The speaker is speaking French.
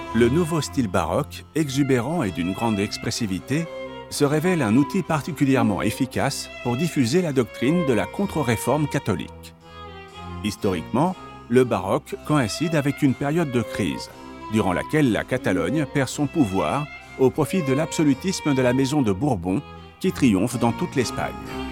Le nouveau style baroque, exubérant et d'une grande expressivité, se révèle un outil particulièrement efficace pour diffuser la doctrine de la contre-réforme catholique. Historiquement, le baroque coïncide avec une période de crise, durant laquelle la Catalogne perd son pouvoir au profit de l'absolutisme de la maison de Bourbon qui triomphe dans toute l'Espagne.